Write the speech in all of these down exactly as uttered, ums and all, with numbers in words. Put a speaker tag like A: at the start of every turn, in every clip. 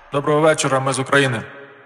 A: Доброго вечора, ми з України.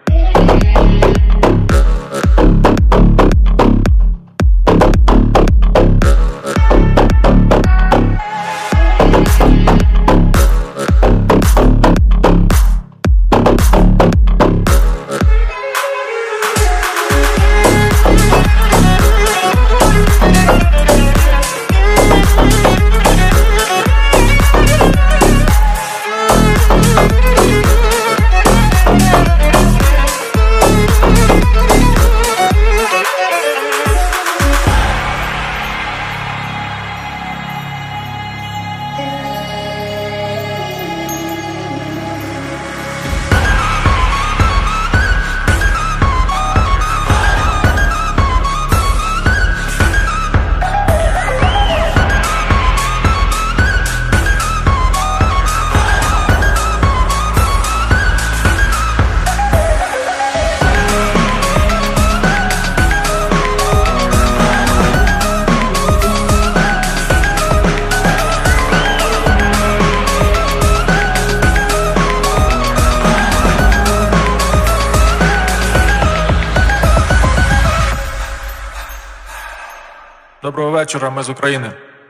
A: Доброго вечора, ми з України.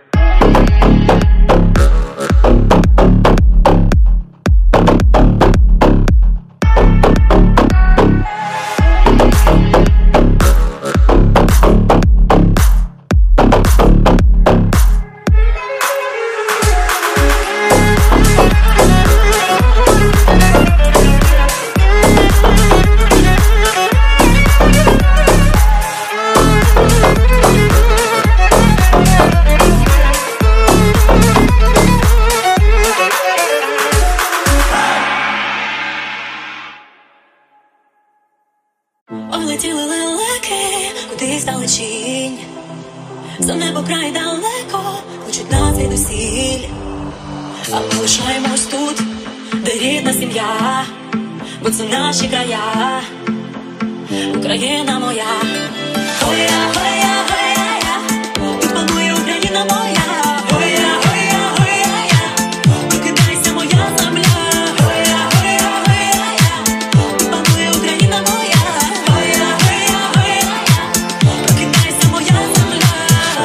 B: Облетіли лелеки кудись далечінь, за небо край далеко, кличуть нас звідусіль. А ми лишаємось тут, де рідна сім'я, бо це наші края, Україна моя. Ой-я, ой-я, ой-я-я, тут панує Україна моя. Ой-я, ой-я, ой-я-я, прокидайся моя земля. Ой-я, ой-я, ой-я-я, тут панує Україна моя. Ой-я, ой-я, ой-я-я, прокидайся моя земля.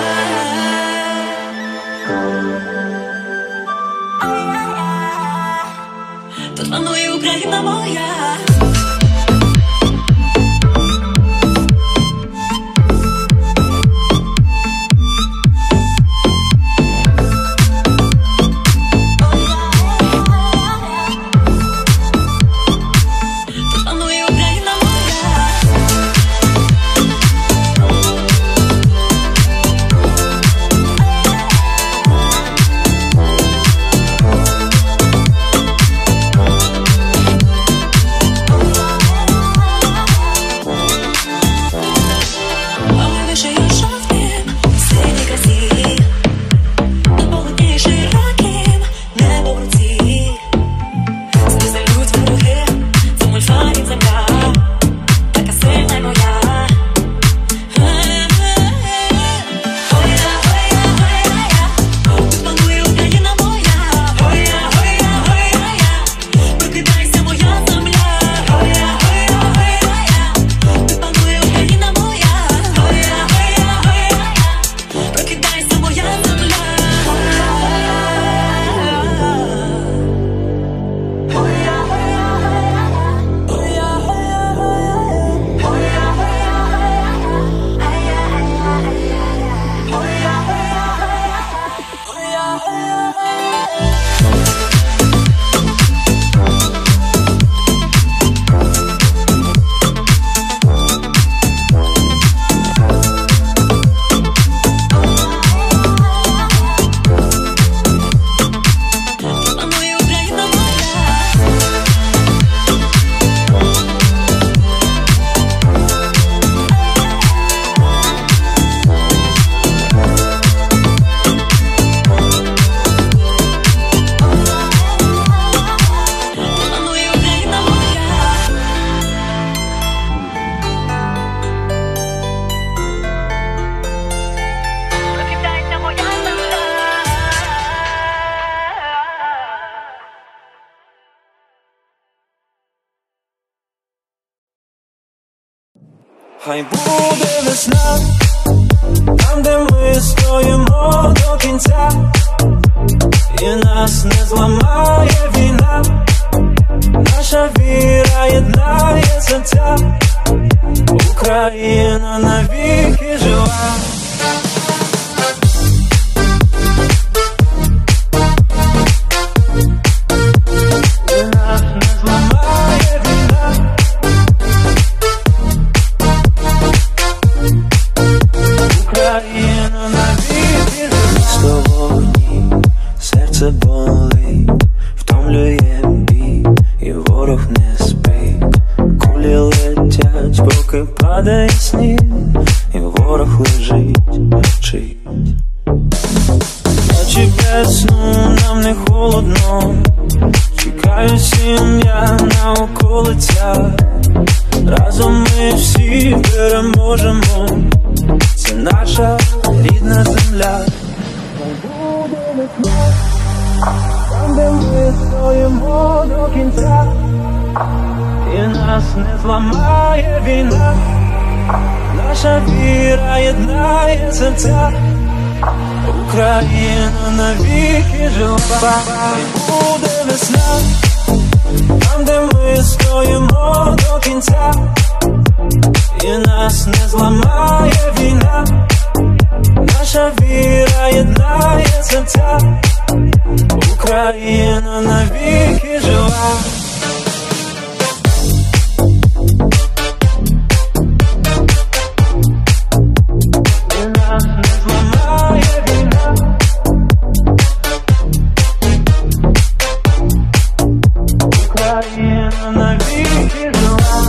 B: Ой-я-я, тут панує Україна моя.
C: Хай буде весна, там, де ми стоїмо до кінця, і нас не зламає війна, наша віра єднає серця, Україна навіки жива.
D: Серце болить, втомлює бій, і ворог не спить. Кулі летять, поки падає сніг, і ворог лежить, мовчить. Ночі без сну, нам не холодно, чекаю сім'я на околицях. Разом ми всі переможемо, це наша рідна земля. Там, де ми стоїмо до кінця, і нас не зламає війна, наша віра єднає серця, Україна навіки жива. Хай буде весна, там, де ми стоїмо до кінця, і нас не зламає війна, наша віра єднає серця, Україна навіки жива. І нас не зламає війна, Україна навіки жива.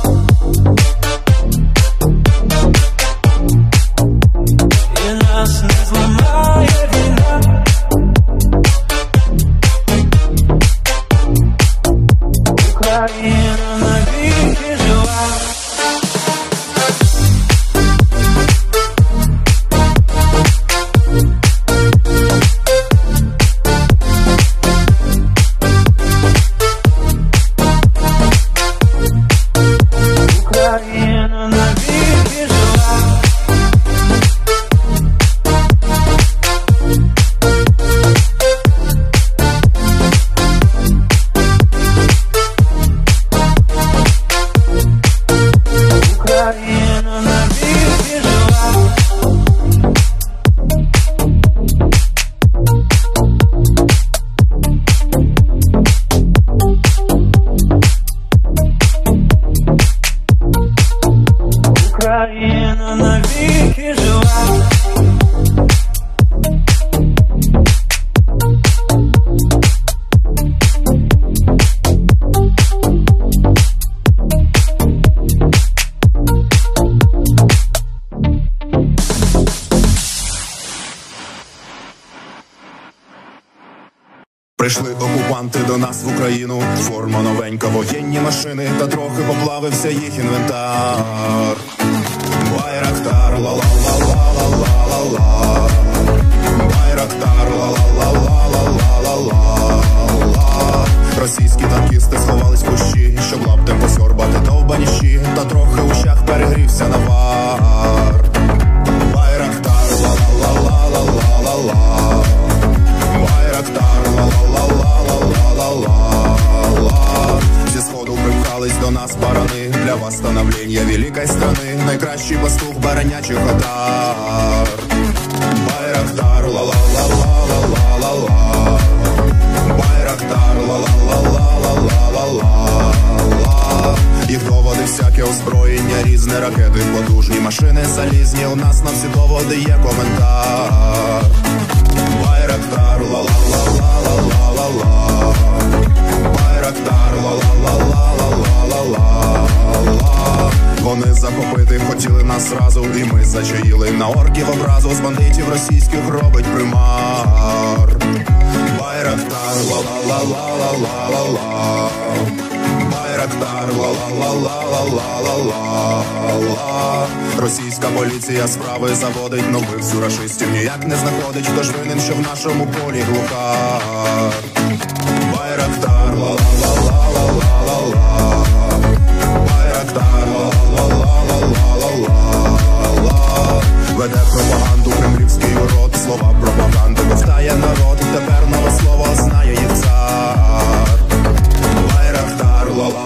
D: І нас не зламає війна, Україна навіки жива. Україна навіки жива. Україна навіки жива. Україна навіки жива.
E: Прийшли окупанти до нас в Україну, форма новенька, воєнні машини, та трохи поплавився їх інвентар. Байрактар, ла-ла-ла-ла-ла-ла-ла-ла. Байрактар, ла-ла-ла-ла-ла-ла-ла-ла. Російські танкісти сховались в кущі, щоб лаптем посьорбати довбані щі, та трохи в ущах перегрівся навар. Байрактар, ла-ла-ла-ла-ла-ла-ла. Байрактар, ла-ла-ла-ла-ла-ла-ла. Зі сходу припхались до нас барани, для восстановлення великої страни, найкращий пастух баранячих отар. Байрактар, ла-ла-ла-ла-ла-ла-ла. Байрактар, ла-ла-ла-ла-ла-ла-ла. Їх доводи всяке озброєння, різне, ракети, потужні, машини залізні, у нас на всі доводи є коментар. Байрактар, ла-ла-ла-ла-ла-ла-ла. Байрактар, ла-ла-ла-ла-ла-ла-ла. Вони захопити хотіли нас зразу, і ми зачаїли на орків образу, з бандитів російських робить примар. Байрактар, ла-ла-ла-ла-ла-ла-ла. Байрактар, ла-ла-ла-ла-ла-ла-ла-ла. Російська поліція справи заводить, но вбивцю рашистів ніяк не знаходить, хто ж винен, що в нашому полі глухар. Байрактар, ла-ла-ла-ла-ла-ла-ла. Байрактар, ла-ла-ла-ла-ла-ла.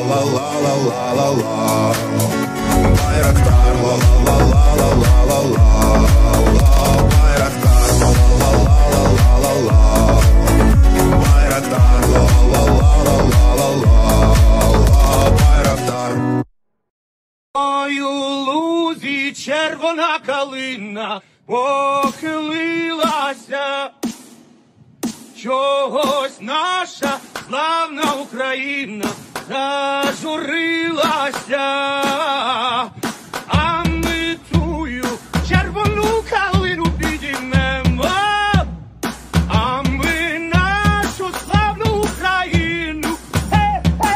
E: ла-ла-ла-ла-ла-ла-ла. Байрактар, ла-ла-ла-ла-ла-ла-ла-ла. Байрактар, ла-ла-ла-ла-ла-ла-ла. Байрактар, ла-ла-ла-ла-ла-ла-ла. Байрактар.
D: Ой, у лузі червона калина похилилася, чогось наша славна Україна зажурилася, а ми тую червону калину підіймемо, а ми нашу славну Україну ге-ге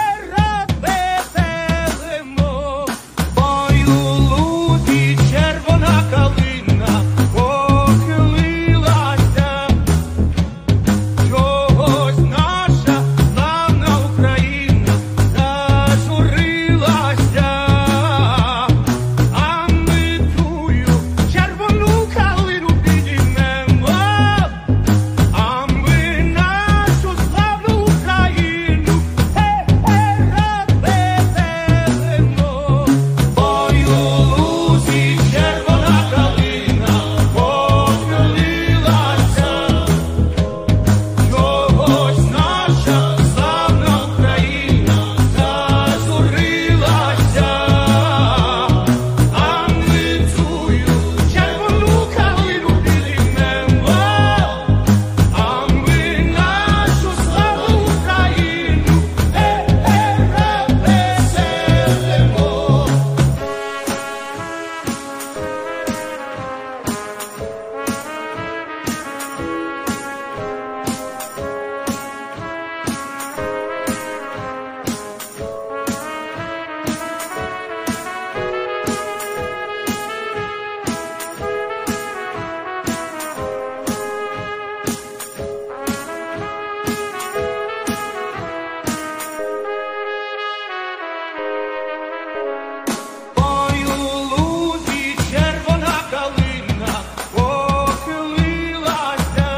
D: розвеселимо. Ой, у лузі червона калина похилилася, чогось наша славна Україна зажурилася, а ми тую червону калину підіймемо, а ми нашу славну Україну ге-ге розвеселимо. Ой, у лузі червона калина похилилася, чогось наша славна Україна зажурилася, а ми тую червону калину підіймемо, а ми нашу славну Україну ге-ге розвеселимо. Ой, у лузі червона калина похилилася,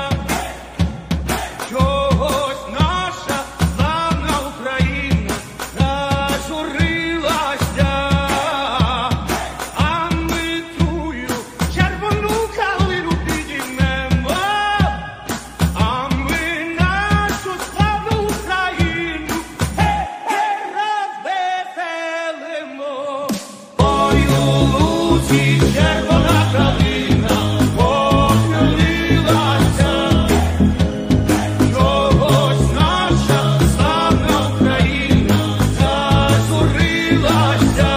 D: чогось наша славна Україна зажурилася, а ми тую червону калину підіймемо, а ми нашу славну Україну ге-ге розвеселимо. Ой, у лузі червона калина похилилася, чогось наша славна Україна зажурилася,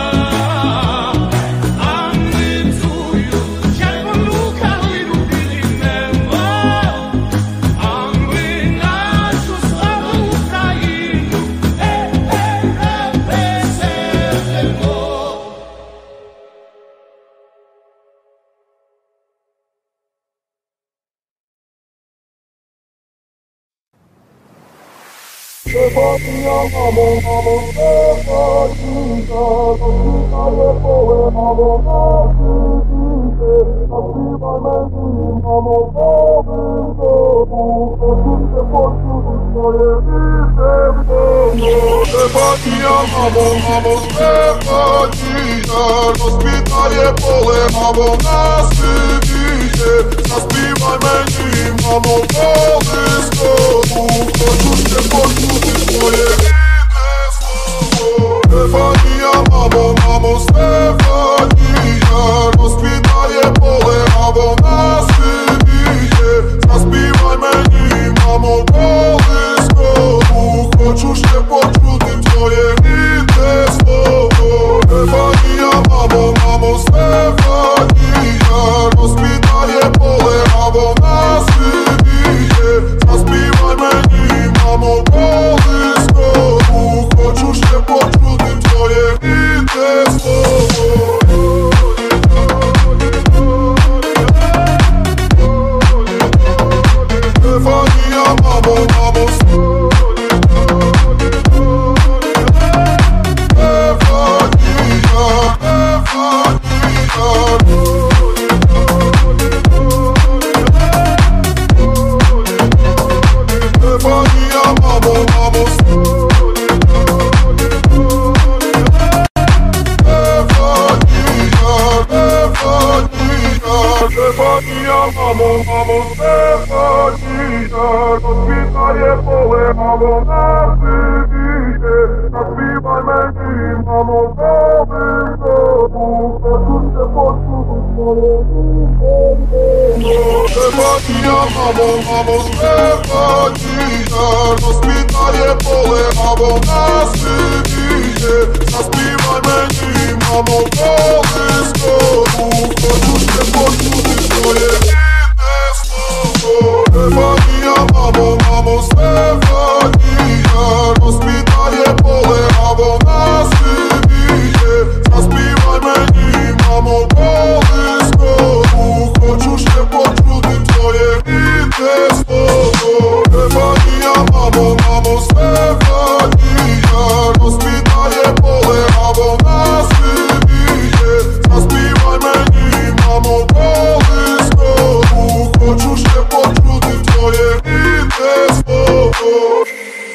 D: а ми тую червону калину підіймемо, а ми нашу славну Україну ге-ге розвеселимо.
E: Стефанія, мамо, мамо, Стефанія, розквітає поле, мамо, на сивіє. Заспівай мені, мамо, колискову, хочу ще почути твоє рідне слово. Стефанія, мамо, мамо, Стефанія, розквітає поле, мамо, на сивіє. Заспівай мені, мамо, колискову, хочу ще почути твоє рідне слово. Стефанія, мамо, мамо, Стефанія, розквітає поле, мамо, на сивіє. Заспівай мені, мамо, колискову, хочу ще почути твоє рідне слово.
D: мамо, Стефанія, розквітає поле, а вона сивіє. Заспівай мені, мамо, долинку, хочу ще почути твоє ім'я. Стефанія, мамо, мамо, Стефанія, розквітає поле, а вона сивіє. Заспівай мені, мамо, колискову, хочу ще почути твоє рідне слово. Стефанія, мамо, мамо, Стефанія, розквітає поле, а вона сивіє. Заспівай мені, мамо, колискову, хочу ще почути твоє рідне слово. Стефанія, мамо, мамо, Стефанія, розквітає поле, а вона сивіє. Заспівай мені, мамо, колискову, хочу ще почути твоє рідне слово.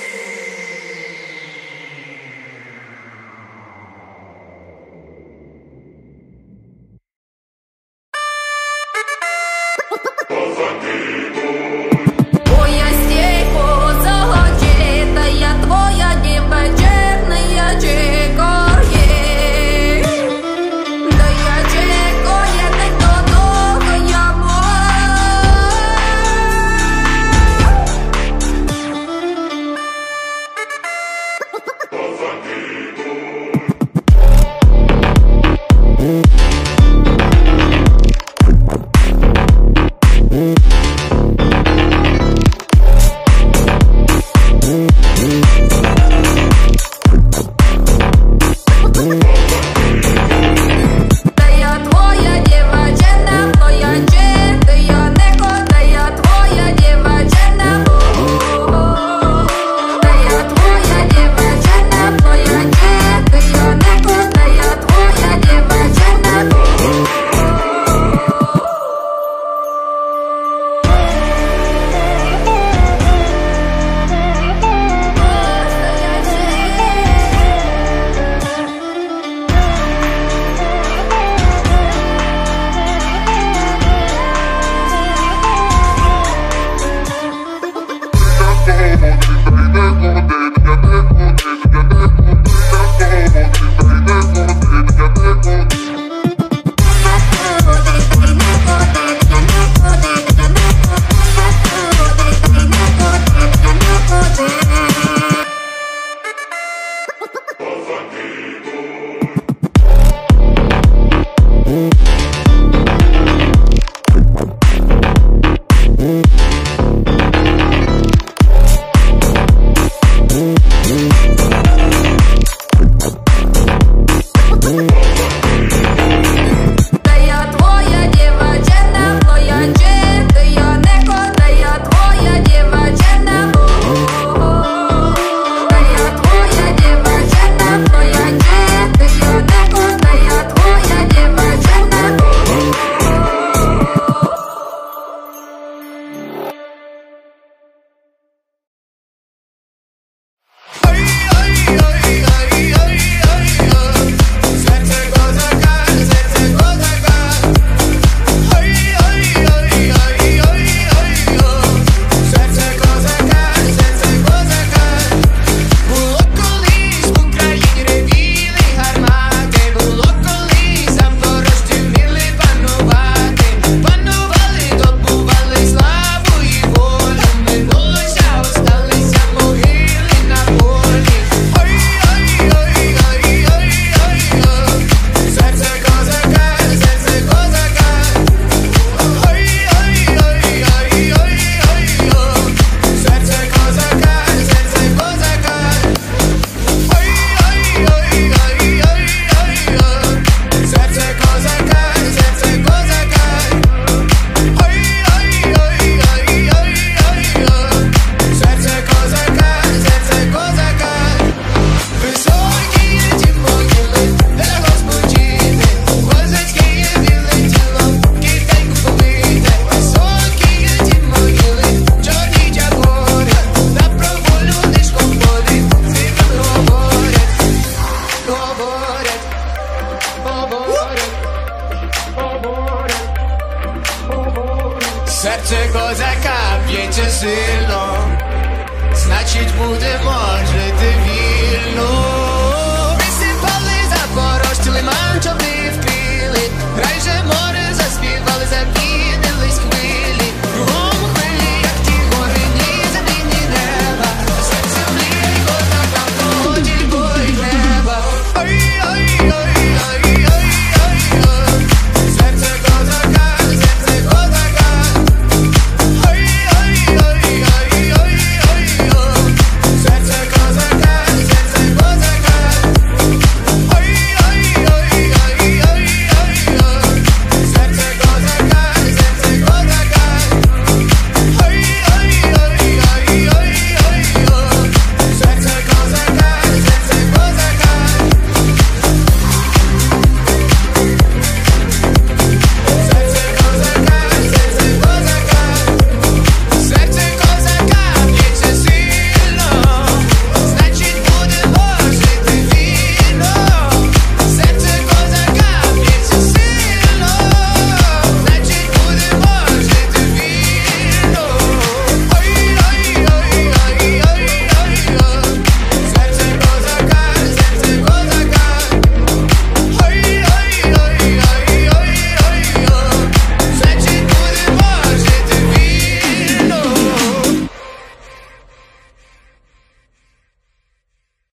F: Твоя степо золочита, я твоя дівчина, чекає. Да я чекаю, не додого я Та я твоя дівчина, твоя чита, я не кота, я твоя дівчина. Та я твоя дівчина, твоя чита, я не кота, я твоя дівчина. Та я твоя дівчина, твоя чита, я не кота, я твоя дівчина. Та я твоя дівчина, твоя чита.
G: серце козака б'ється сильно, значить будемо жити